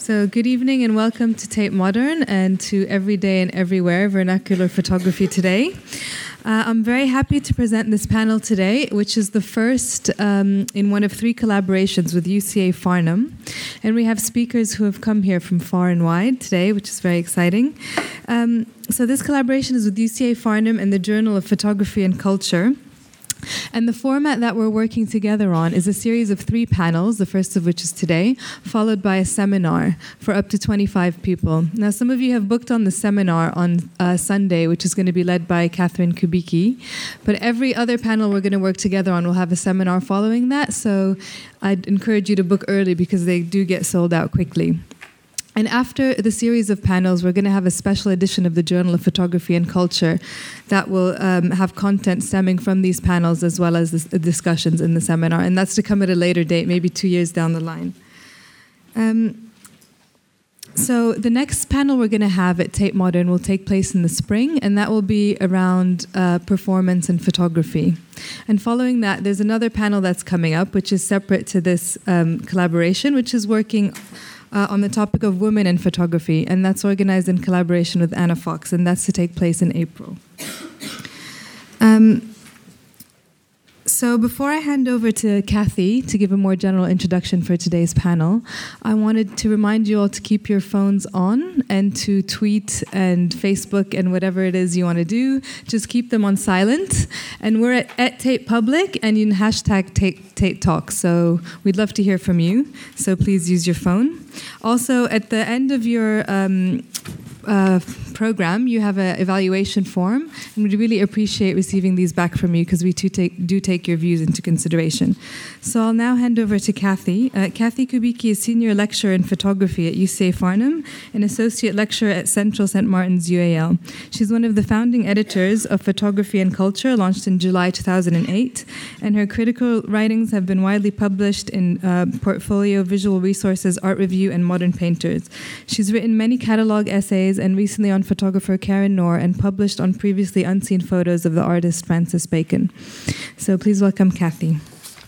So good evening and welcome to Tate Modern and to Everyday and Everywhere Vernacular Photography today. I'm very happy to present this panel today, which is the first in one of 3 collaborations with UCA Farnham. And we have speakers who have come here from far and wide today, which is very exciting. So this collaboration is with UCA Farnham and the Journal of Photography and Culture. And the format that we're working together on is a series of 3 panels, the first of which is today, followed by a seminar for up to 25 people. Now, some of you have booked on the seminar on Sunday, which is going to be led by Catherine Kubicki. But every other panel we're going to work together on will have a seminar following that. So I'd encourage you to book early because they do get sold out quickly. And after the series of panels, we're going to have a special edition of the Journal of Photography and Culture that will have content stemming from these panels as well as the discussions in the seminar. And that's to come at a later date, maybe 2 years down the line. So the next panel we're going to have at Tate Modern will take place in the spring, and that will be around performance and photography. And following that, there's another panel that's coming up, which is separate to this collaboration, which is working on the topic of women in photography, and that's organized in collaboration with Anna Fox, and that's to take place in April. So before I hand over to Kathy to give a more general introduction for today's panel, I wanted to remind you all to keep your phones on and to tweet and Facebook and whatever it is you want to do. Just keep them on silent. And we're at Tate Public, and you can hashtag Tate Talk. So we'd love to hear from you. So please use your phone. Also, at the end of your program, you have an evaluation form, and we'd really appreciate receiving these back from you because we do take your views into consideration. So I'll now hand over to Kathy. Kathy Kubicki is Senior Lecturer in Photography at UCA Farnham and Associate Lecturer at Central St. Martin's UAL. She's one of the founding editors of Photography and Culture, launched in July 2008, and her critical writings have been widely published in Portfolio, Visual Resources, Art Review, and Modern Painters. She's written many catalog essays and recently on photographer Karen Knorr and published on previously unseen photos of the artist Francis Bacon. So please welcome Kathy.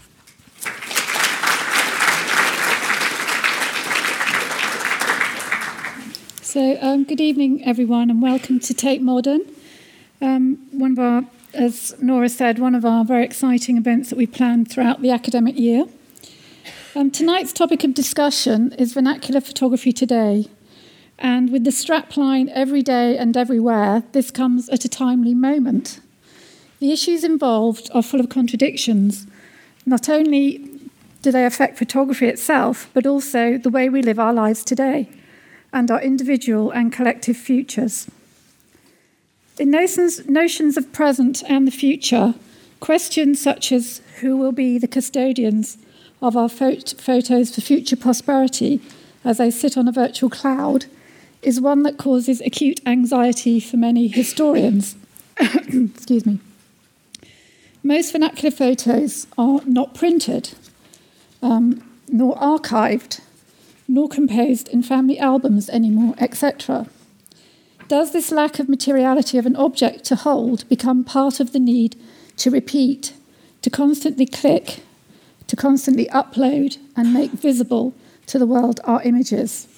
So good evening, everyone, and welcome to Tate Modern. One of our, as Nora said, one of our very exciting events that we planned throughout the academic year. Tonight's topic of discussion is vernacular photography today. And with the strapline every day and everywhere, this comes at a timely moment. The issues involved are full of contradictions. Not only do they affect photography itself, but also the way we live our lives today and our individual and collective futures. In notions of present and the future, questions such as who will be the custodians of our photos for future prosperity as they sit on a virtual cloud is one that causes acute anxiety for many historians. Excuse me. Most vernacular photos are not printed, nor archived, nor composed in family albums anymore, etc. Does this lack of materiality of an object to hold become part of the need to repeat, to constantly click, to constantly upload and make visible to the world our images?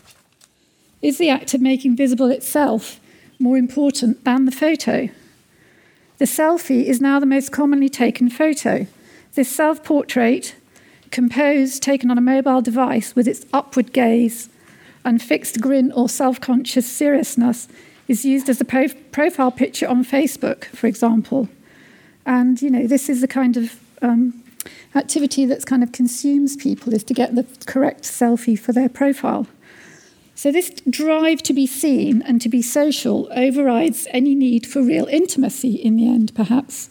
Is the act of making visible itself more important than the photo? The selfie is now the most commonly taken photo. This self-portrait, composed, taken on a mobile device with its upward gaze and fixed grin or self-conscious seriousness, is used as a profile picture on Facebook, for example. And, this is the kind of activity that's kind of consumes people, is to get the correct selfie for their profile. So this drive to be seen and to be social overrides any need for real intimacy in the end, perhaps.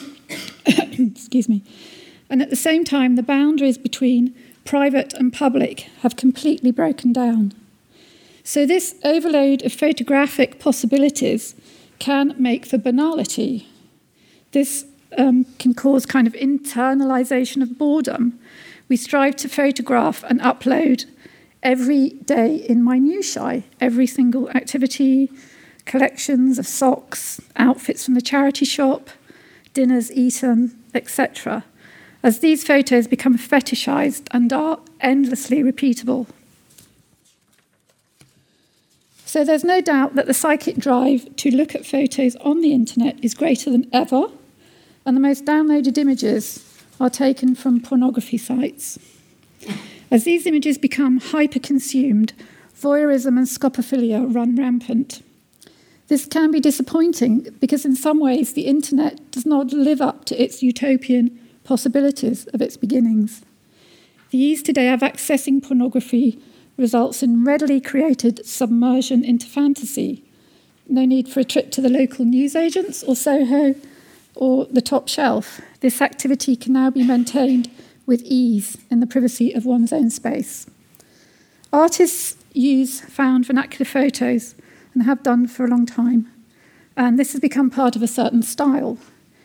Excuse me. And at the same time, the boundaries between private and public have completely broken down. So this overload of photographic possibilities can make for banality. This can cause kind of internalization of boredom. We strive to photograph and upload every day in minutiae, every single activity, collections of socks, outfits from the charity shop, dinners eaten, etc., as these photos become fetishized and are endlessly repeatable. So there's no doubt that the psychic drive to look at photos on the internet is greater than ever, and the most downloaded images are taken from pornography sites. As these images become hyper-consumed, voyeurism and scopophilia run rampant. This can be disappointing because in some ways the internet does not live up to its utopian possibilities of its beginnings. The ease today of accessing pornography results in readily created submersion into fantasy. No need for a trip to the local newsagents or Soho or the top shelf. This activity can now be maintained with ease in the privacy of one's own space. Artists use found vernacular photos and have done for a long time, and this has become part of a certain style.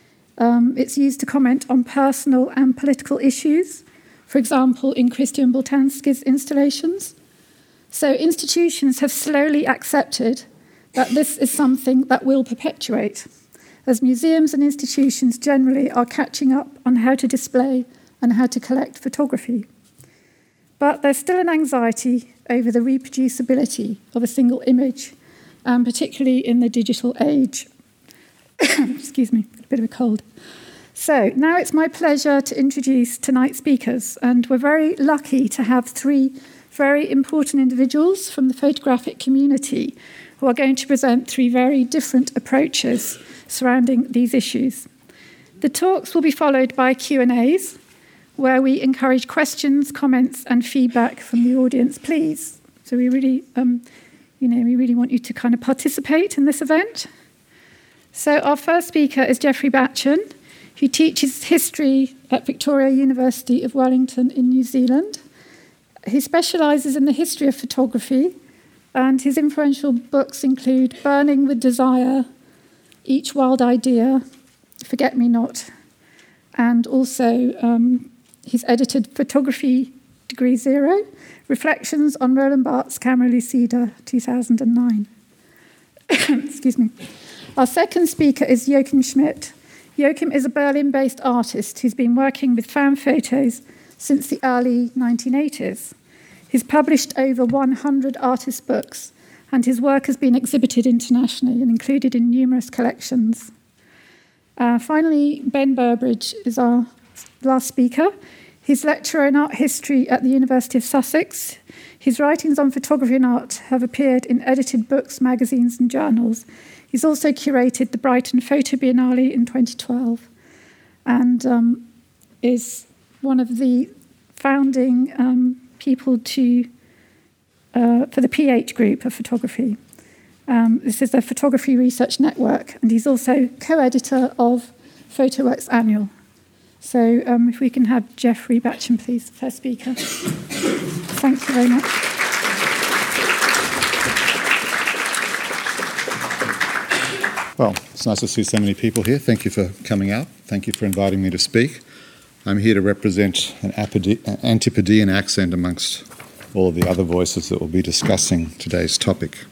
It's used to comment on personal and political issues, for example, in Christian Boltanski's installations. So institutions have slowly accepted that this is something that will perpetuate, as museums and institutions generally are catching up on how to display and how to collect photography. But there's still an anxiety over the reproducibility of a single image, particularly in the digital age. Excuse me, got a bit of a cold. So now it's my pleasure to introduce tonight's speakers, and we're very lucky to have three very important individuals from the photographic community who are going to present three very different approaches surrounding these issues. The talks will be followed by Q&As, where we encourage questions, comments, and feedback from the audience, please. So we really, we really want you to kind of participate in this event. So our first speaker is Geoffrey Batchen, who teaches history at Victoria University of Wellington in New Zealand. He specialises in the history of photography, and his influential books include Burning with Desire, Each Wild Idea, Forget Me Not, and also he's edited Photography Degree Zero, Reflections on Roland Barthes' Camera Lucida, 2009. Excuse me. Our second speaker is Joachim Schmidt. Joachim is a Berlin-based artist who's been working with fan photos since the early 1980s. He's published over 100 artist books, and his work has been exhibited internationally and included in numerous collections. Finally, Ben Burbridge is our last speaker. He's lecturer in art history at the University of Sussex. His writings on photography and art have appeared in edited books, magazines, and journals. He's also curated the Brighton Photo Biennale in 2012 and is one of the founding people for the PH Group of Photography. This is the Photography Research Network, and he's also co-editor of PhotoWorks Annual. So if we can have Geoffrey Batchen, please, first speaker. Thank you very much. Well, it's nice to see so many people here. Thank you for coming out. Thank you for inviting me to speak. I'm here to represent an Antipodean accent amongst all of the other voices that will be discussing today's topic.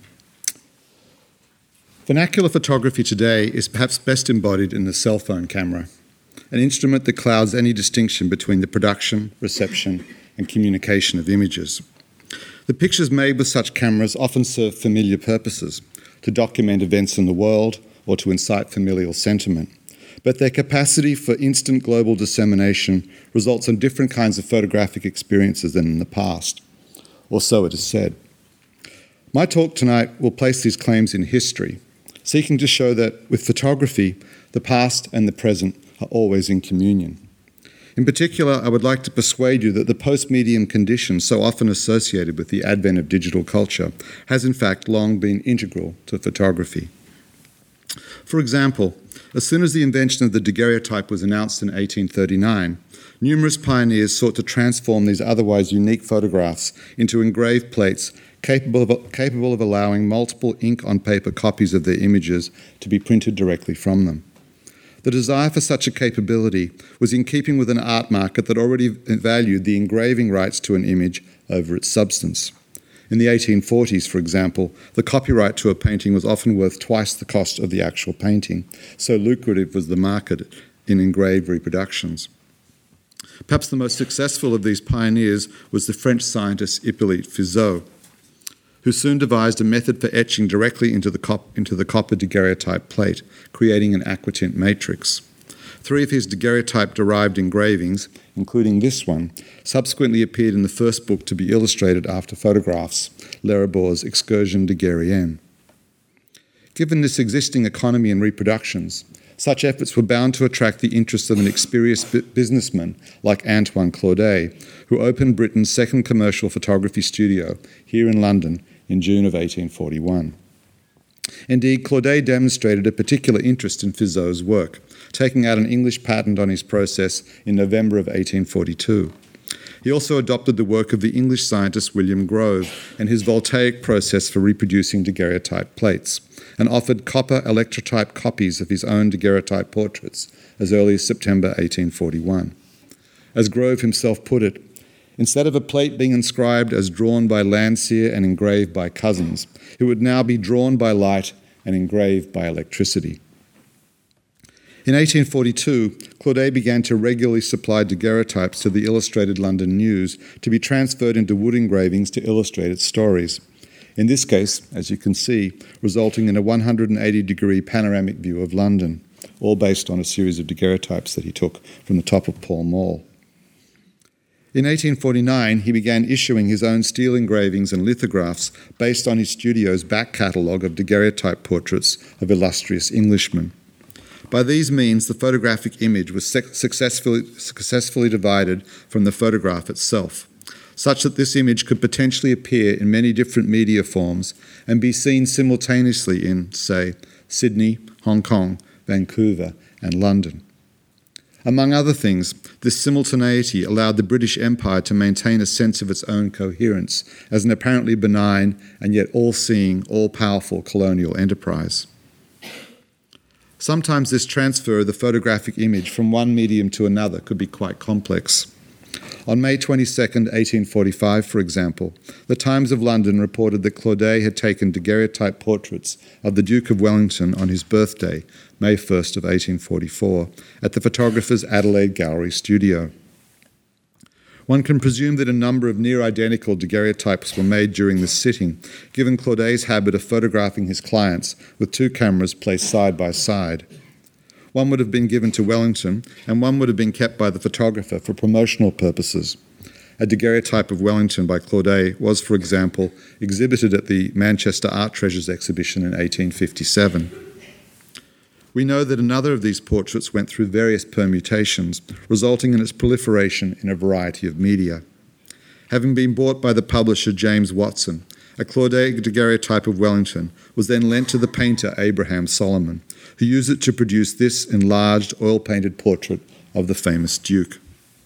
Vernacular photography today is perhaps best embodied in the cell phone camera, an instrument that clouds any distinction between the production, reception, and communication of images. The pictures made with such cameras often serve familiar purposes, to document events in the world or to incite familial sentiment. But their capacity for instant global dissemination results in different kinds of photographic experiences than in the past, or so it is said. My talk tonight will place these claims in history, seeking to show that with photography, the past and the present are always in communion. In particular, I would like to persuade you that the post-medium condition so often associated with the advent of digital culture has in fact long been integral to photography. For example, as soon as the invention of the daguerreotype was announced in 1839, numerous pioneers sought to transform these otherwise unique photographs into engraved plates capable of allowing multiple ink-on-paper copies of their images to be printed directly from them. The desire for such a capability was in keeping with an art market that already valued the engraving rights to an image over its substance. In the 1840s, for example, the copyright to a painting was often worth twice the cost of the actual painting, so lucrative was the market in engraved reproductions. Perhaps the most successful of these pioneers was the French scientist Hippolyte Fizeau, who soon devised a method for etching directly into the copper daguerreotype plate, creating an aquatint matrix. 3 of his daguerreotype-derived engravings, including this one, subsequently appeared in the first book to be illustrated after photographs, Leribour's Excursion daguerréenne. Given this existing economy in reproductions, such efforts were bound to attract the interest of an experienced businessman like Antoine Claudet, who opened Britain's second commercial photography studio here in London in June of 1841. Indeed, Claudet demonstrated a particular interest in Fizeau's work, taking out an English patent on his process in November of 1842. He also adopted the work of the English scientist William Grove and his voltaic process for reproducing daguerreotype plates, and offered copper electrotype copies of his own daguerreotype portraits as early as September 1841. As Grove himself put it, instead of a plate being inscribed as drawn by Landseer and engraved by Cousins, it would now be drawn by light and engraved by electricity. In 1842, Claudet began to regularly supply daguerreotypes to the Illustrated London News to be transferred into wood engravings to illustrate its stories. In this case, as you can see, resulting in a 180-degree panoramic view of London, all based on a series of daguerreotypes that he took from the top of Pall Mall. In 1849, he began issuing his own steel engravings and lithographs based on his studio's back catalogue of daguerreotype portraits of illustrious Englishmen. By these means, the photographic image was successfully divided from the photograph itself, such that this image could potentially appear in many different media forms and be seen simultaneously in, say, Sydney, Hong Kong, Vancouver, and London. Among other things, this simultaneity allowed the British Empire to maintain a sense of its own coherence as an apparently benign and yet all-seeing, all-powerful colonial enterprise. Sometimes this transfer of the photographic image from one medium to another could be quite complex. On May 22, 1845, for example, the Times of London reported that Claudet had taken daguerreotype portraits of the Duke of Wellington on his birthday, May 1st of 1844, at the photographer's Adelaide Gallery studio. One can presume that a number of near-identical daguerreotypes were made during this sitting, given Claudet's habit of photographing his clients with 2 cameras placed side by side. One would have been given to Wellington, and one would have been kept by the photographer for promotional purposes. A daguerreotype of Wellington by Claudet was, for example, exhibited at the Manchester Art Treasures exhibition in 1857. We know that another of these portraits went through various permutations, resulting in its proliferation in a variety of media. Having been bought by the publisher James Watson, a Claudet daguerreotype of Wellington was then lent to the painter Abraham Solomon, who used it to produce this enlarged, oil-painted portrait of the famous Duke.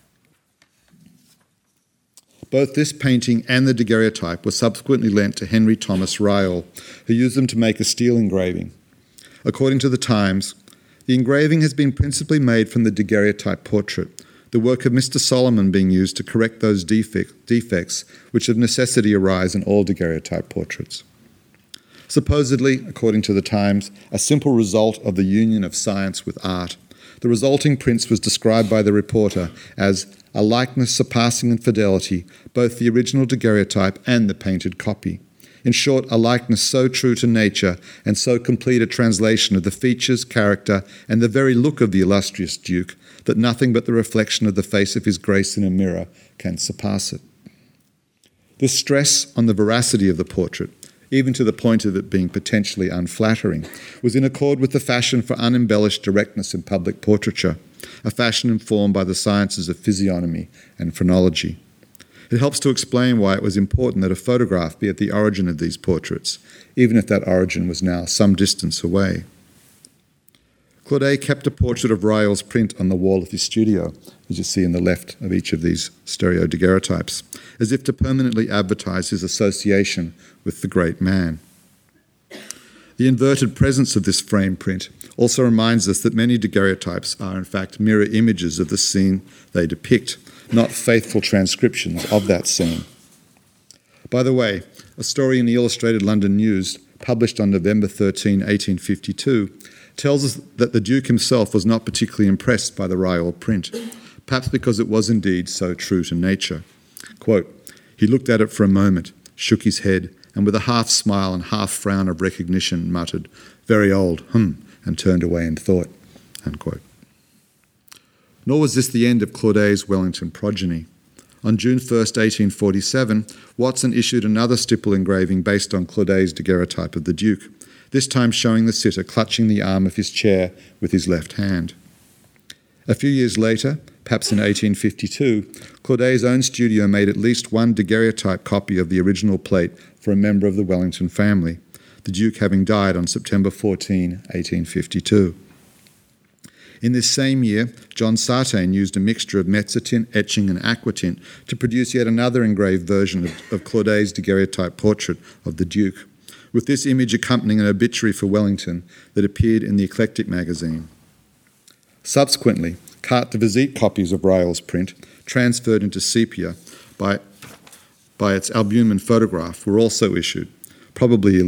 Both this painting and the daguerreotype were subsequently lent to Henry Thomas Ryall, who used them to make a steel engraving. According to the Times, the engraving has been principally made from the daguerreotype portrait, the work of Mr. Solomon being used to correct those defects which of necessity arise in all daguerreotype portraits. Supposedly, according to the Times, a simple result of the union of science with art, the resulting prints was described by the reporter as a likeness surpassing in fidelity both the original daguerreotype and the painted copy. In short, a likeness so true to nature and so complete a translation of the features, character, and the very look of the illustrious Duke that nothing but the reflection of the face of his Grace in a mirror can surpass it. This stress on the veracity of the portrait, even to the point of it being potentially unflattering, was in accord with the fashion for unembellished directness in public portraiture, a fashion informed by the sciences of physiognomy and phrenology. It helps to explain why it was important that a photograph be at the origin of these portraits, even if that origin was now some distance away. Claudet kept a portrait of Ryall's print on the wall of his studio, as you see in the left of each of these stereo daguerreotypes, as if to permanently advertise his association with the great man. The inverted presence of this frame print also reminds us that many daguerreotypes are in fact mirror images of the scene they depict, not faithful transcriptions of that scene. By the way, a story in the Illustrated London News, published on November 13, 1852, tells us that the Duke himself was not particularly impressed by the Ryall print, perhaps because it was indeed so true to nature. Quote, "He looked at it for a moment, shook his head, and with a half smile and half frown of recognition muttered, "Very old, and turned away in thought," unquote. Nor was this the end of Claudet's Wellington progeny. On June 1st, 1847, Watson issued another stipple engraving based on Claudet's daguerreotype of the Duke, this time showing the sitter clutching the arm of his chair with his left hand. A few years later, perhaps in 1852, Claudet's own studio made at least one daguerreotype copy of the original plate for a member of the Wellington family, the Duke having died on September 14, 1852. In this same year, John Sartain used a mixture of mezzotint, etching and aquatint to produce yet another engraved version of Claudet's daguerreotype portrait of the Duke, with this image accompanying an obituary for Wellington that appeared in the Eclectic magazine. Subsequently, carte de visite copies of Ryall's print, transferred into sepia by its albumen photograph, were also issued, probably